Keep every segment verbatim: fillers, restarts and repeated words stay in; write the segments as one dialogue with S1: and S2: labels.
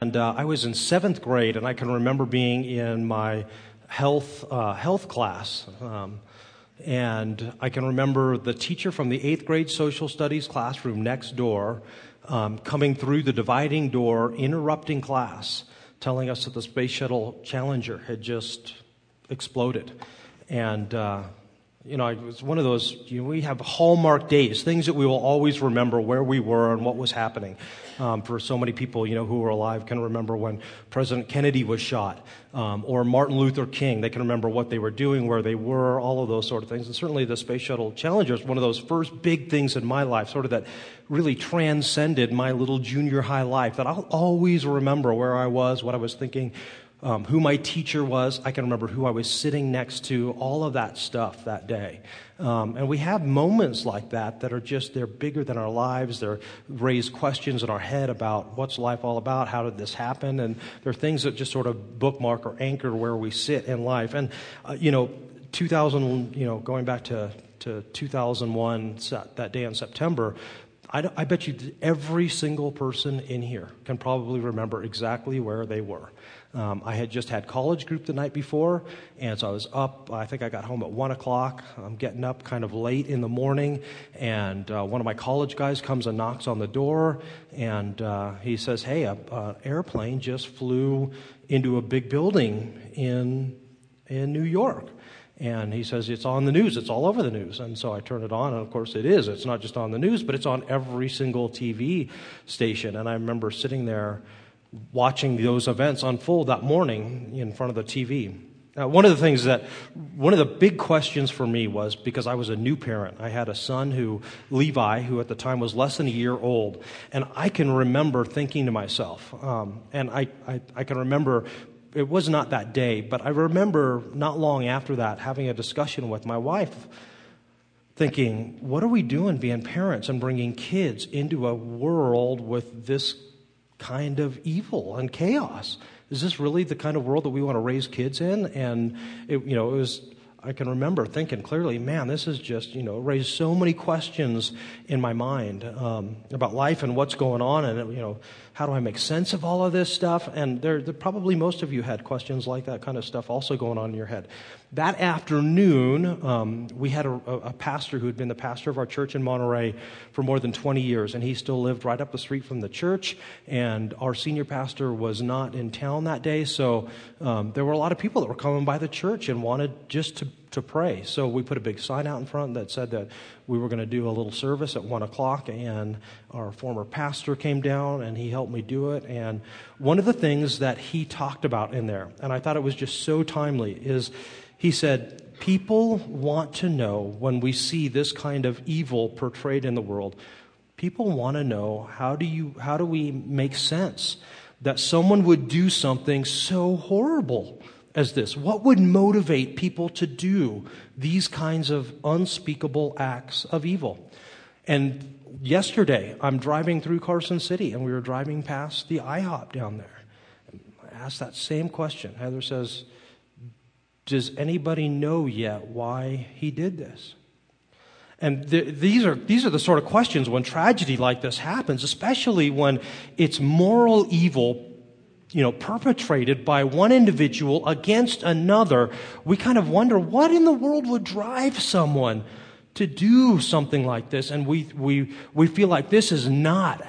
S1: And uh, I was in seventh grade, and I can remember being in my health uh, health class. Um, and I can remember the teacher from the eighth grade social studies classroom next door um, coming through the dividing door, interrupting class, telling us that the Space Shuttle Challenger had just exploded. And, uh, you know, it was one of those, you know, we have hallmark days, things that we will always remember where we were and what was happening. Um, for so many people, you know, who were alive can remember when President Kennedy was shot, um, or Martin Luther King. They can remember what they were doing, where they were, all of those sort of things. And certainly the Space Shuttle Challenger is one of those first big things in my life, sort of that really transcended my little junior high life, that I'll always remember where I was, what I was thinking, Um, who my teacher was. I can remember who I was sitting next to, all of that stuff that day. Um, and we have moments like that that are just, they're bigger than our lives. They're raise questions in our head about what's life all about, how did this happen? And they're things that just sort of bookmark or anchor where we sit in life. And, uh, you know, two thousand, you know, going back to, to two thousand one, that day in September, I, I bet you every single person in here can probably remember exactly where they were. Um, I had just had college group the night before, and so I was up. I think I got home at one o'clock. I'm getting up kind of late in the morning, and uh, one of my college guys comes and knocks on the door, and uh, he says, hey, a, a airplane just flew into a big building in in New York. And he says, it's on the news. It's all over the news. And so I turn it on, and of course it is. It's not just on the news, but it's on every single T V station. And I remember sitting there watching those events unfold that morning in front of the T V. Now, one of the things that, one of the big questions for me was, because I was a new parent. I had a son who, Levi, who at the time was less than a year old. And I can remember thinking to myself, um, and I, I, I can remember, it was not that day, but I remember not long after that having a discussion with my wife, thinking, what are we doing being parents and bringing kids into a world with this kind of evil and chaos? Is this really the kind of world that we want to raise kids in? And, it, you know, it was, I can remember thinking clearly, man, this is just, you know, raised so many questions in my mind um, about life and what's going on, and, you know, how do I make sense of all of this stuff? And there, there probably most of you had questions like that kind of stuff also going on in your head. That afternoon, um, we had a, a pastor who had been the pastor of our church in Monterey for more than twenty years, and he still lived right up the street from the church, and our senior pastor was not in town that day, so um, there were a lot of people that were coming by the church and wanted just to to pray. So we put a big sign out in front that said that we were going to do a little service at one o'clock, and our former pastor came down and he helped me do it. And one of the things that he talked about in there, and I thought it was just so timely, is he said, people want to know when we see this kind of evil portrayed in the world, people want to know, how do you, how do we make sense that someone would do something so horrible as this? What would motivate people to do these kinds of unspeakable acts of evil? And yesterday, I'm driving through Carson City, and we were driving past the I hop down there. I asked that same question. Heather says, does anybody know yet why he did this? And th- these are these are the sort of questions when tragedy like this happens, especially when it's moral evil, you know, perpetrated by one individual against another. We kind of wonder, what in the world would drive someone to do something like this? And we we we feel like this is not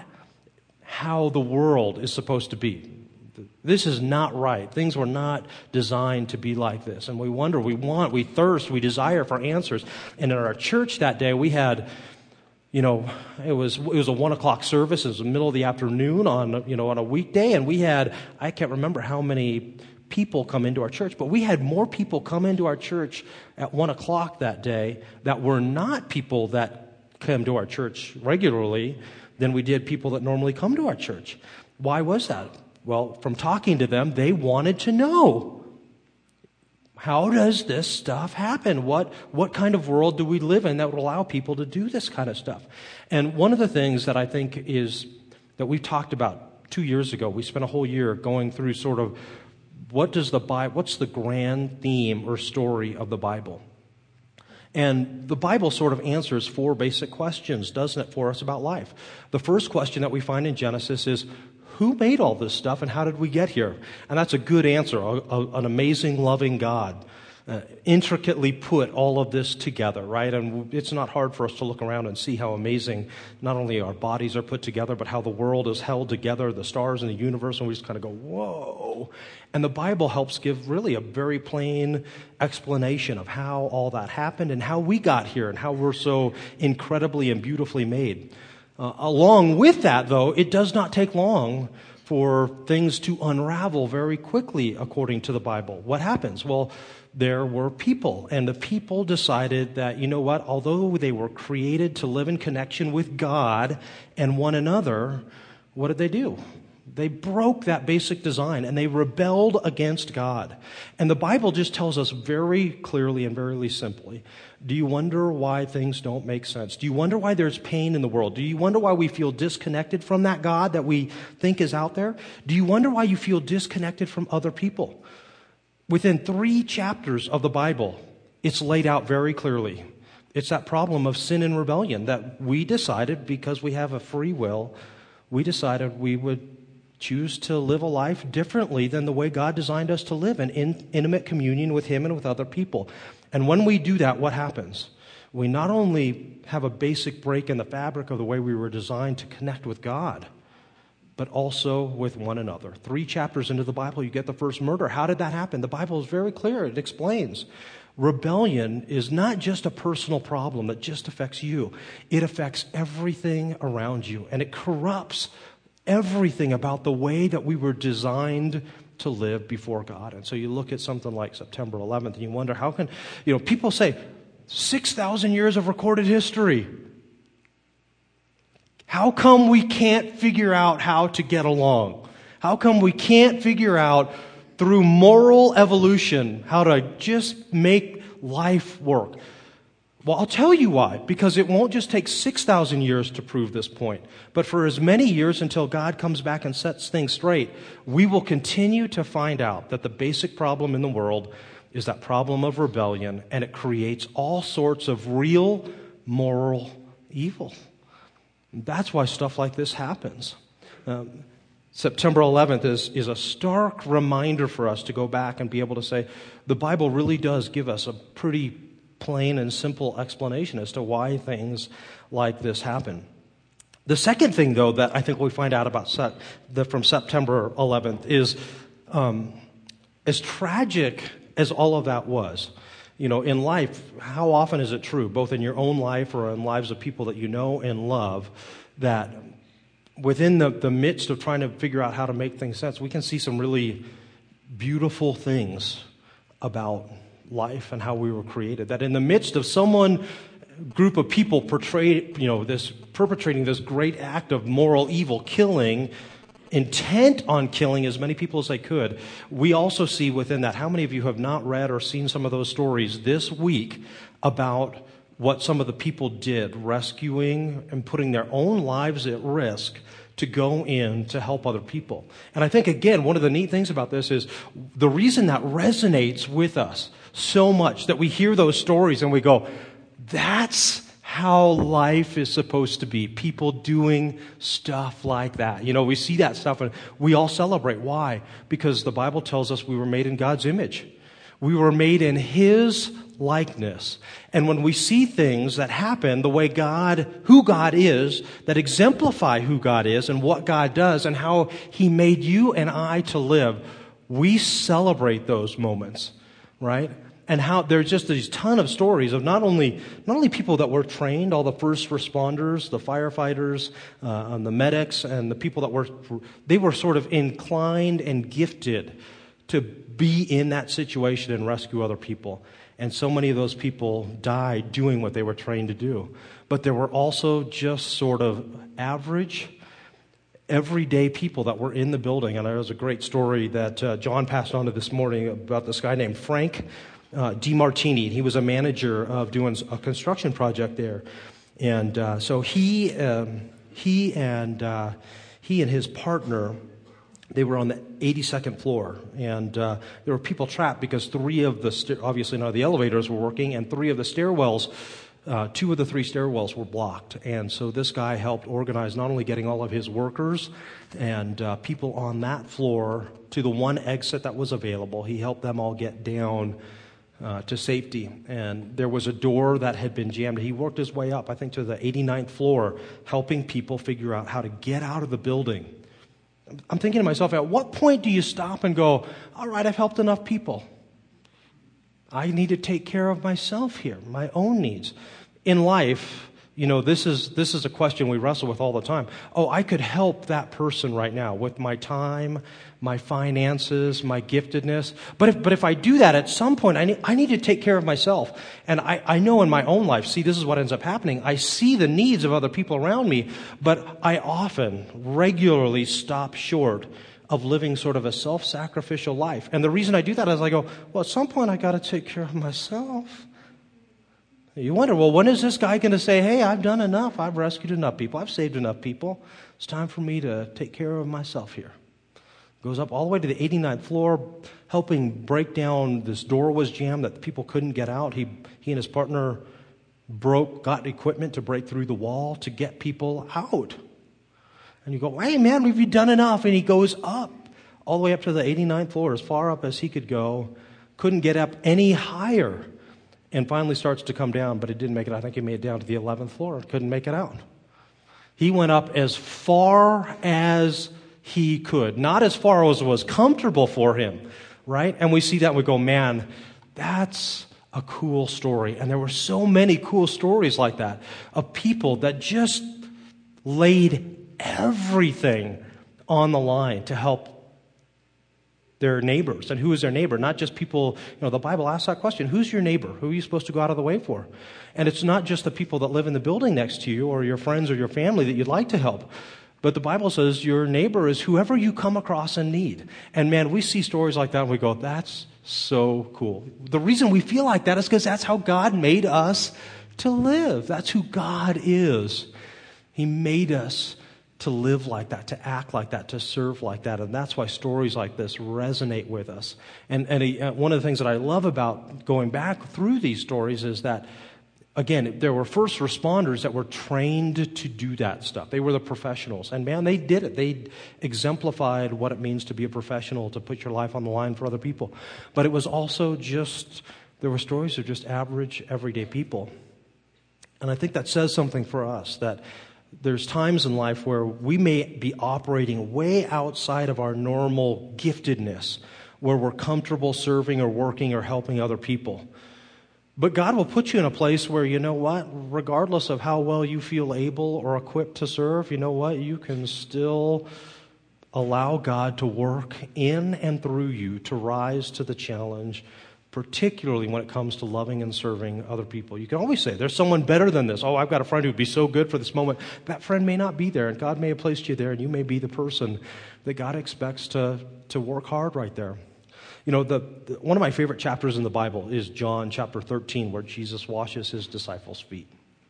S1: how the world is supposed to be. This is not right. Things were not designed to be like this. And we wonder, we want, we thirst, we desire for answers. And in our church that day, we had, you know, it was it was a one o'clock service. It was the middle of the afternoon on, you know, on a weekday, and we had, I can't remember how many people come into our church, but we had more people come into our church at one o'clock that day that were not people that come to our church regularly than we did people that normally come to our church. Why was that? Well, from talking to them, they wanted to know, how does this stuff happen? What what kind of world do we live in that would allow people to do this kind of stuff? And one of the things that I think is, that we talked about two years ago, we spent a whole year going through sort of, what does the Bible, what's the grand theme or story of the Bible? And the Bible sort of answers four basic questions, doesn't it, for us about life? The first question that we find in Genesis is, who made all this stuff and how did we get here? And that's a good answer. A, a, an amazing, loving God uh, intricately put all of this together, right? And it's not hard for us to look around and see how amazing not only our bodies are put together, but how the world is held together, the stars in the universe, and we just kind of go, whoa. And the Bible helps give really a very plain explanation of how all that happened and how we got here and how we're so incredibly and beautifully made. Uh, along with that, though, it does not take long for things to unravel very quickly, according to the Bible. What happens? Well, there were people, and the people decided that, you know what, although they were created to live in connection with God and one another, what did they do? They broke that basic design, and they rebelled against God. And the Bible just tells us very clearly and very simply, do you wonder why things don't make sense? Do you wonder why there's pain in the world? Do you wonder why we feel disconnected from that God that we think is out there? Do you wonder why you feel disconnected from other people? Within three chapters of the Bible, it's laid out very clearly. It's that problem of sin and rebellion that we decided, because we have a free will, we decided we would choose to live a life differently than the way God designed us to live, in, in intimate communion with Him and with other people. And when we do that, what happens? We not only have a basic break in the fabric of the way we were designed to connect with God, but also with one another. Three chapters into the Bible, you get the first murder. How did that happen? The Bible is very clear. It explains. Rebellion is not just a personal problem that just affects you. It affects everything around you, and it corrupts everything about the way that we were designed to live before God. And so you look at something like September eleventh, and you wonder, how can, you know, people say, six thousand years of recorded history. How come we can't figure out how to get along? How come we can't figure out through moral evolution how to just make life work? Well, I'll tell you why. Because it won't just take six thousand years to prove this point, but for as many years until God comes back and sets things straight, we will continue to find out that the basic problem in the world is that problem of rebellion, and it creates all sorts of real moral evil. That's why stuff like this happens. Um, September eleventh is, is a stark reminder for us to go back and be able to say, the Bible really does give us a pretty plain and simple explanation as to why things like this happen. The second thing, though, that I think we find out about set, the, from September eleventh is um, as tragic as all of that was. You know, in life, how often is it true, both in your own life or in lives of people that you know and love, that within the, the midst of trying to figure out how to make things sense, we can see some really beautiful things about life and how we were created. That in the midst of someone, group of people portray, you know, this perpetrating this great act of moral evil, killing, intent on killing as many people as they could, we also see within that, how many of you have not read or seen some of those stories this week about what some of the people did, rescuing and putting their own lives at risk to go in to help other people. And I think, again, one of the neat things about this is the reason that resonates with us so much, that we hear those stories and we go, that's how life is supposed to be. People doing stuff like that. You know, we see that stuff and we all celebrate. Why? Because the Bible tells us we were made in God's image. We were made in His likeness. And when we see things that happen the way God, who God is, that exemplify who God is and what God does and how He made you and I to live, we celebrate those moments, right? And how there's just these ton of stories of not only not only people that were trained, all the first responders, the firefighters, uh, and the medics, and the people that were, they were sort of inclined and gifted to be in that situation and rescue other people. And so many of those people died doing what they were trained to do. But there were also just sort of average, everyday people that were in the building. And there was a great story that uh, John passed on to this morning about this guy named Frank Uh, DeMartini. He was a manager of doing a construction project there, and uh, so he um, he and uh, he and his partner, they were on the eighty-second floor, and uh, there were people trapped because three of the sta- obviously none of the elevators were working, and three of the stairwells uh, two of the three stairwells were blocked. And so this guy helped organize not only getting all of his workers and uh, people on that floor to the one exit that was available. He helped them all get down uh, to safety. And there was a door that had been jammed. He worked his way up, I think, to the eighty-ninth floor, helping people figure out how to get out of the building. I'm thinking to myself, at what point do you stop and go, all right, I've helped enough people. I need to take care of myself here, my own needs. In life, you know, this is this is a question we wrestle with all the time. Oh, I could help that person right now with my time, my finances, my giftedness. But if but if I do that, at some point, I need, I need to take care of myself. And I, I know in my own life, see, this is what ends up happening. I see the needs of other people around me, but I often, regularly stop short of living sort of a self-sacrificial life. And the reason I do that is I go, well, at some point I got to take care of myself. You wonder, well, when is this guy going to say, hey, I've done enough. I've rescued enough people. I've saved enough people. It's time for me to take care of myself here. Goes up all the way to the eighty-ninth floor, helping break down. This door was jammed that people couldn't get out. He, he and his partner broke, got equipment to break through the wall to get people out. And you go, hey, man, have you done enough? And he goes up, all the way up to the eighty-ninth floor, as far up as he could go. Couldn't get up any higher. And finally starts to come down, but it didn't make it. I think he made it down to the eleventh floor. Couldn't make it out. He went up as far as he could. Not as far as was comfortable for him, right? And we see that and we go, man, that's a cool story. And there were so many cool stories like that of people that just laid everything on the line to help their neighbors. And who is their neighbor? Not just people, you know, the Bible asks that question. Who's your neighbor? Who are you supposed to go out of the way for? And it's not just the people that live in the building next to you or your friends or your family that you'd like to help. But the Bible says your neighbor is whoever you come across in need. And man, we see stories like that and we go, that's so cool. The reason we feel like that is because that's how God made us to live. That's who God is. He made us to live like that, to act like that, to serve like that. And that's why stories like this resonate with us. And, and he, uh, one of the things that I love about going back through these stories is that, again, there were first responders that were trained to do that stuff. They were the professionals. And man, they did it. They exemplified what it means to be a professional, to put your life on the line for other people. But it was also just, there were stories of just average, everyday people. And I think that says something for us, that there's times in life where we may be operating way outside of our normal giftedness, where we're comfortable serving or working or helping other people. But God will put you in a place where, you know what, regardless of how well you feel able or equipped to serve, you know what, you can still allow God to work in and through you to rise to the challenge, particularly when it comes to loving and serving other people. You can always say, there's someone better than this. Oh, I've got a friend who would be so good for this moment. That friend may not be there, and God may have placed you there, and you may be the person that God expects to, to work hard right there. You know, the, the one of my favorite chapters in the Bible is John chapter thirteen, where Jesus washes his disciples' feet.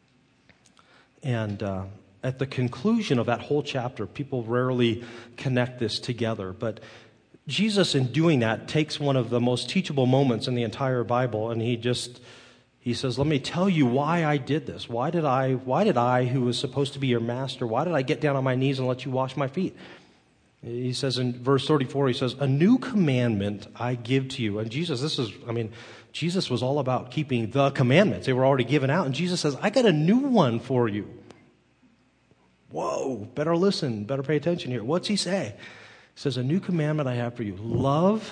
S1: And uh, at the conclusion of that whole chapter, people rarely connect this together, but Jesus, in doing that, takes one of the most teachable moments in the entire Bible, and he just, he says, let me tell you why I did this. Why did I, why did I, who was supposed to be your master, why did I get down on my knees and let you wash my feet? He says in verse thirty-four, he says, a new commandment I give to you. And Jesus, this is, I mean, Jesus was all about keeping the commandments. They were already given out. And Jesus says, I got a new one for you. Whoa, better listen, better pay attention here. What's he say? He says, a new commandment I have for you. Love,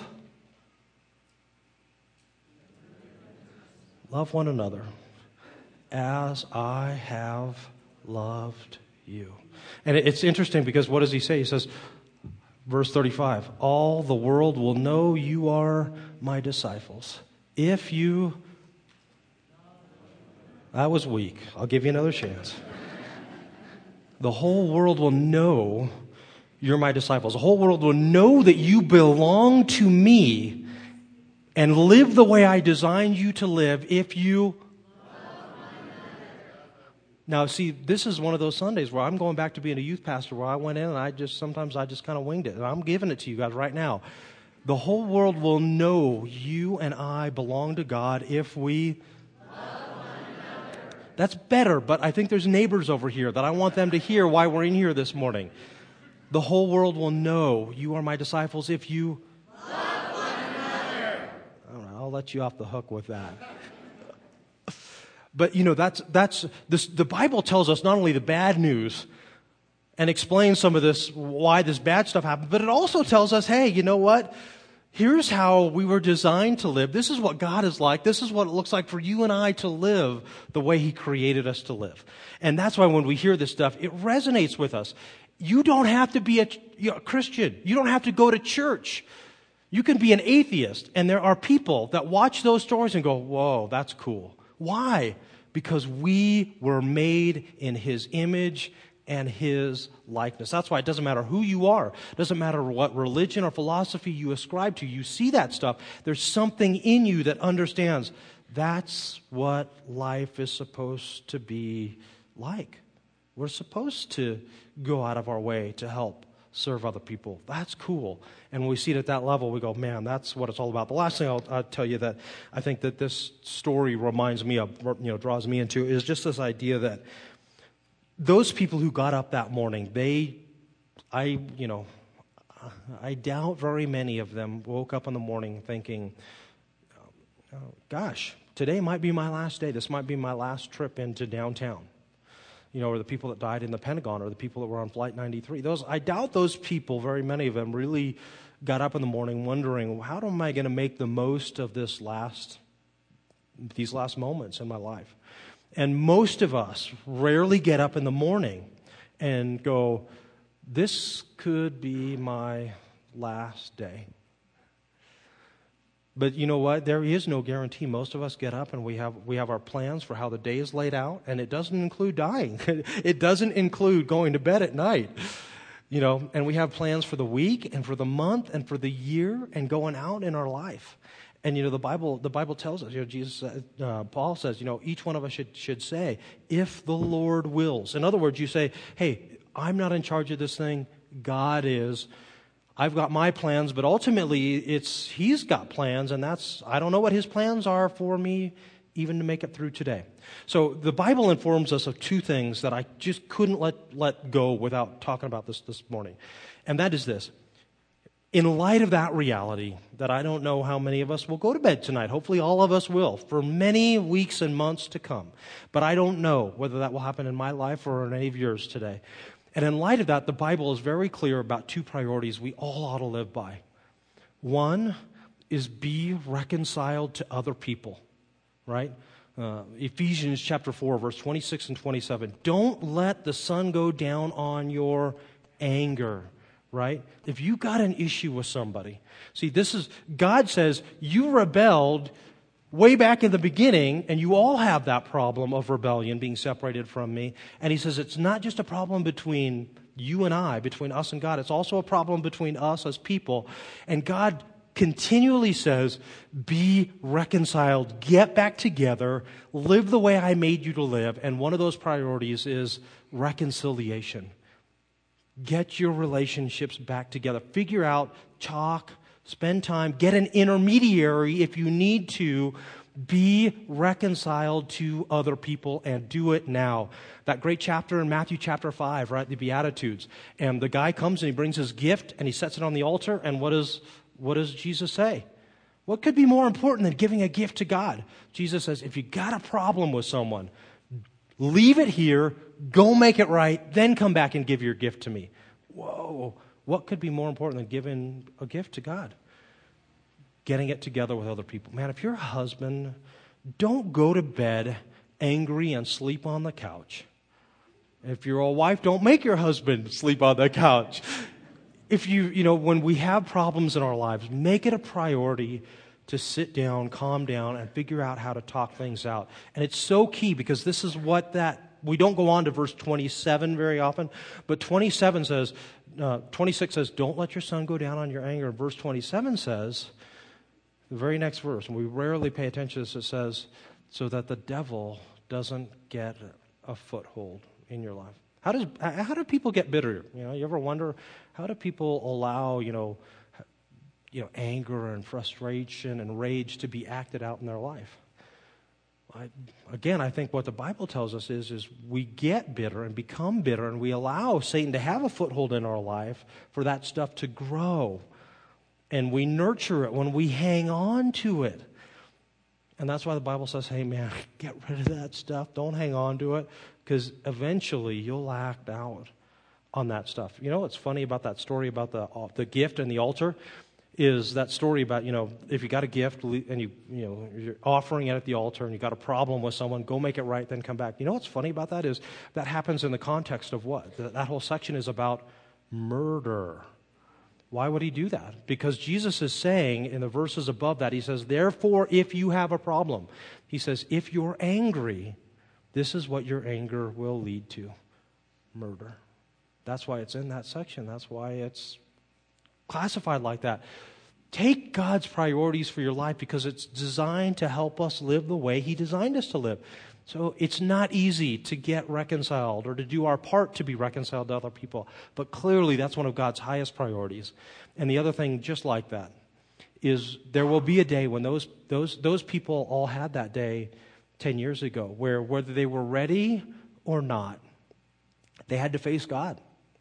S1: love one another as I have loved you. And it's interesting because what does he say? He says, verse thirty-five, all the world will know you are my disciples. If you, that was weak. I'll give you another chance. The whole world will know you're my disciples. The whole world will know that you belong to me and live the way I designed you to live if you... Now, see, this is one of those Sundays where I'm going back to being a youth pastor where I went in and I just, sometimes I just kind of winged it. And I'm giving it to you guys right now. The whole world will know you and I belong to God if we... That's better, but I think there's neighbors over here that I want them to hear why we're in here this morning. The whole world will know you are my disciples if you love one another. All right, I'll let you off the hook with that. But, you know, that's, that's this, the Bible tells us not only the bad news and explains some of this, why this bad stuff happened, but it also tells us, hey, you know what? Here's how we were designed to live. This is what God is like. This is what it looks like for you and I to live the way He created us to live. And that's why when we hear this stuff, it resonates with us. You don't have to be a, you know, a Christian. You don't have to go to church. You can be an atheist. And there are people that watch those stories and go, whoa, that's cool. Why? Because we were made in His image and His likeness. That's why it doesn't matter who you are. It doesn't matter what religion or philosophy you ascribe to. You see that stuff. There's something in you that understands that's what life is supposed to be like. We're supposed to go out of our way to help serve other people. That's cool. And when we see it at that level, we go, man, that's what it's all about. The last thing I'll, I'll tell you that I think that this story reminds me of, you know, draws me into, is just this idea that those people who got up that morning, they, I, you know, I doubt very many of them woke up in the morning thinking, oh, gosh, today might be my last day. This might be my last trip into downtown. You know, or the people that died in the Pentagon, or the people that were on Flight ninety-three. Those, I doubt those people, very many of them, really got up in the morning wondering, how am I going to make the most of this last, these last moments in my life? And most of us rarely get up in the morning and go, this could be my last day. But you know what? There is no guarantee. Most of us get up and we have we have our plans for how the day is laid out, and it doesn't include dying. It doesn't include going to bed at night. You know, and we have plans for the week and for the month and for the year and going out in our life. And you know, the Bible the Bible tells us, you know, Jesus uh, Paul says, you know, each one of us should should say, if the Lord wills. In other words, you say, hey, I'm not in charge of this thing. God is. I've got my plans, but ultimately it's He's got plans, and that's, I don't know what His plans are for me even to make it through today. So the Bible informs us of two things that I just couldn't let, let go without talking about this this morning. And that is this. In light of that reality, that I don't know how many of us will go to bed tonight. Hopefully all of us will, for many weeks and months to come. But I don't know whether that will happen in my life or in any of yours today. And in light of that, the Bible is very clear about two priorities we all ought to live by. One is be reconciled to other people, right? Uh, Ephesians chapter four, verse twenty-six and twenty-seven. Don't let the sun go down on your anger, right? If you got an issue with somebody, see, this is, God says, you rebelled way back in the beginning, and you all have that problem of rebellion, being separated from me. And He says it's not just a problem between you and I, between us and God. It's also a problem between us as people. And God continually says, be reconciled, get back together, live the way I made you to live. And one of those priorities is reconciliation. Get your relationships back together. Figure out, talk, spend time, get an intermediary if you need to. Be reconciled to other people, and do it now. That great chapter in Matthew chapter five, right? The Beatitudes. And the guy comes and he brings his gift and he sets it on the altar. And what does, what does Jesus say? What could be more important than giving a gift to God? Jesus says, if you got a problem with someone, leave it here, go make it right, then come back and give your gift to me. Whoa. What could be more important than giving a gift to God? Getting it together with other people. Man, if you're a husband, don't go to bed angry and sleep on the couch. If you're a wife, don't make your husband sleep on the couch. If you, you know, when we have problems in our lives, make it a priority to sit down, calm down, and figure out how to talk things out. And it's so key, because this is what that, we don't go on to verse twenty-seven very often, but twenty-seven says, uh, twenty-six says, don't let your sun go down on your anger. And verse twenty-seven says, the very next verse, and we rarely pay attention to this, it says, so that the devil doesn't get a foothold in your life. How does how do people get bitter? You know, you ever wonder, how do people allow, you know, you know, anger and frustration and rage to be acted out in their life? I, again, I think what the Bible tells us is, is we get bitter and become bitter, and we allow Satan to have a foothold in our life for that stuff to grow. And we nurture it when we hang on to it. And that's why the Bible says, hey, man, get rid of that stuff. Don't hang on to it, because eventually you'll act out on that stuff. You know what's funny about that story about the the gift and the altar is that story about, you know, if you got a gift and you, you know, you're offering it at the altar and you got a problem with someone, go make it right, then come back. You know what's funny about that is that happens in the context of what? That, that whole section is about murder. Why would he do that? Because Jesus is saying in the verses above that, he says, therefore, if you have a problem, he says, if you're angry, this is what your anger will lead to. Murder. That's why it's in that section. That's why it's classified like that. Take God's priorities for your life because it's designed to help us live the way he designed us to live. So it's not easy to get reconciled or to do our part to be reconciled to other people. But clearly that's one of God's highest priorities. And the other thing just like that is there will be a day when those those those people all had that day ten years ago where whether they were ready or not, they had to face God.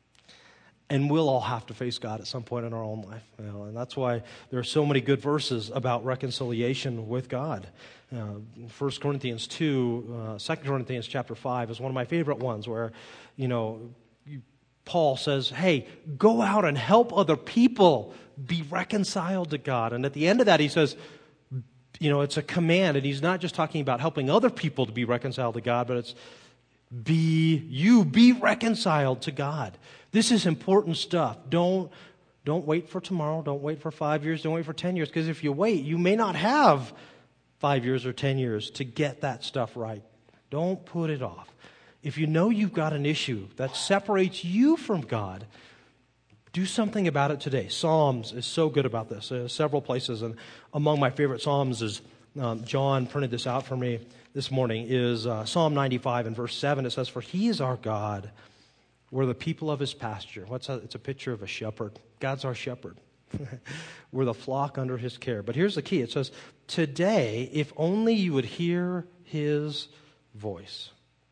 S1: And we'll all have to face God at some point in our own life. You know, and that's why there are so many good verses about reconciliation with God. Uh, First Corinthians two, uh, Second Corinthians chapter five is one of my favorite ones where, you know, you, Paul says, hey, go out and help other people be reconciled to God. And at the end of that, he says, you know, it's a command. And he's not just talking about helping other people to be reconciled to God, but it's be, you be reconciled to God. This is important stuff. Don't, don't wait for tomorrow. Don't wait for five years. Don't wait for ten years. Because if you wait, you may not have five years or ten years to get that stuff right. Don't put it off. If you know you've got an issue that separates you from God, do something about it today. Psalms is so good about this. There are several places, and among my favorite Psalms is, um, John printed this out for me this morning, is uh, Psalm ninety-five and verse seven. It says, for he is our God. We're the people of his pasture. What's that? It's a picture of a shepherd. God's our shepherd. We're the flock under his care. But here's the key. It says, today, if only you would hear his voice.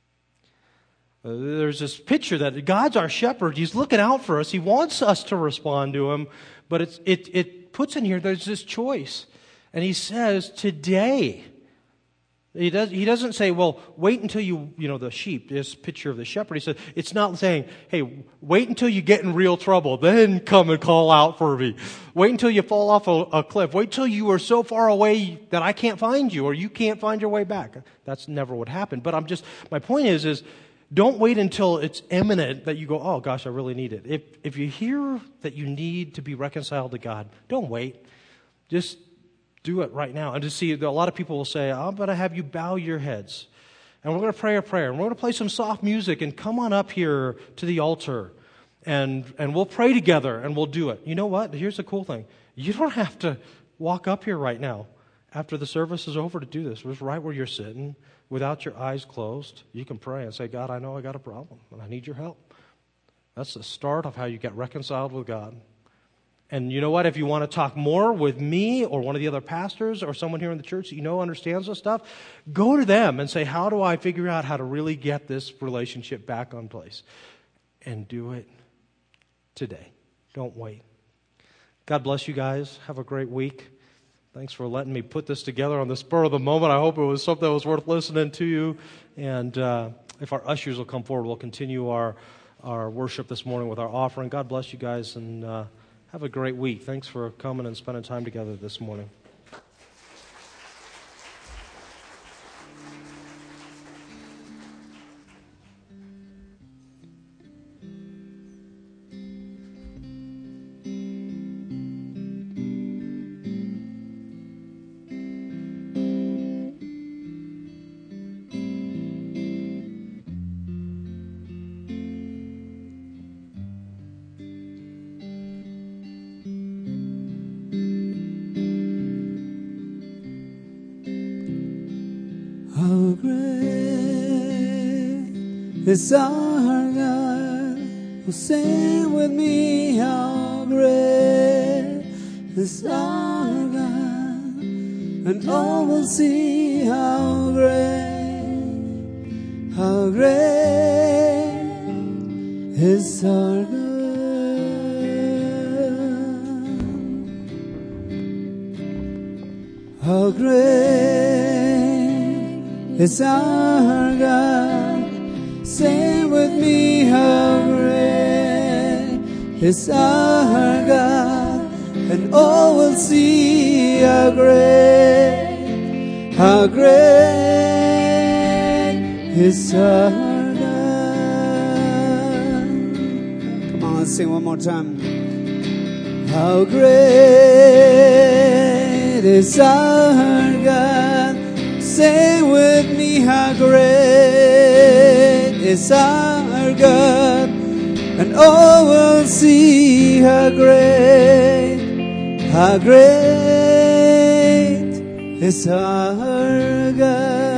S1: Uh, there's this picture that God's our shepherd. He's looking out for us. He wants us to respond to him. But it's, it, it puts in here, there's this choice. And he says, today. He does. He doesn't say, well, wait until you, you know, the sheep, this picture of the shepherd. He says, it's not saying, hey, wait until you get in real trouble, then come and call out for me. Wait until you fall off a, a cliff. Wait till you are so far away that I can't find you or you can't find your way back. That's never what happened. But I'm just, my point is, is don't wait until it's imminent that you go, oh gosh, I really need it. If, if you hear that you need to be reconciled to God, don't wait. Just do it right now. And to see, a lot of people will say, I'm going to have you bow your heads. And we're going to pray a prayer. And we're going to play some soft music. And come on up here to the altar. And, and we'll pray together. And we'll do it. You know what? Here's the cool thing. You don't have to walk up here right now after the service is over to do this. Just right where you're sitting, without your eyes closed, you can pray and say, God, I know I got a problem. And I need your help. That's the start of how you get reconciled with God. And you know what? If you want to talk more with me or one of the other pastors or someone here in the church that you know understands this stuff, go to them and say, how do I figure out how to really get this relationship back on place? And do it today. Don't wait. God bless you guys. Have a great week. Thanks for letting me put this together on the spur of the moment. I hope it was something that was worth listening to you. And uh, if our ushers will come forward, we'll continue our, our worship this morning with our offering. God bless you guys, and uh, have a great week. Thanks for coming and spending time together this morning.
S2: It's our God. Well, sing with me, how great is our God. and all will see how great, how great is our God. How great is our God. Sing with me, how great is our God. And all will see how great, how great is our God. Come on, let's sing one more time. How great is our God. Sing with me, how great is our God. And all will see how great, how great is our God.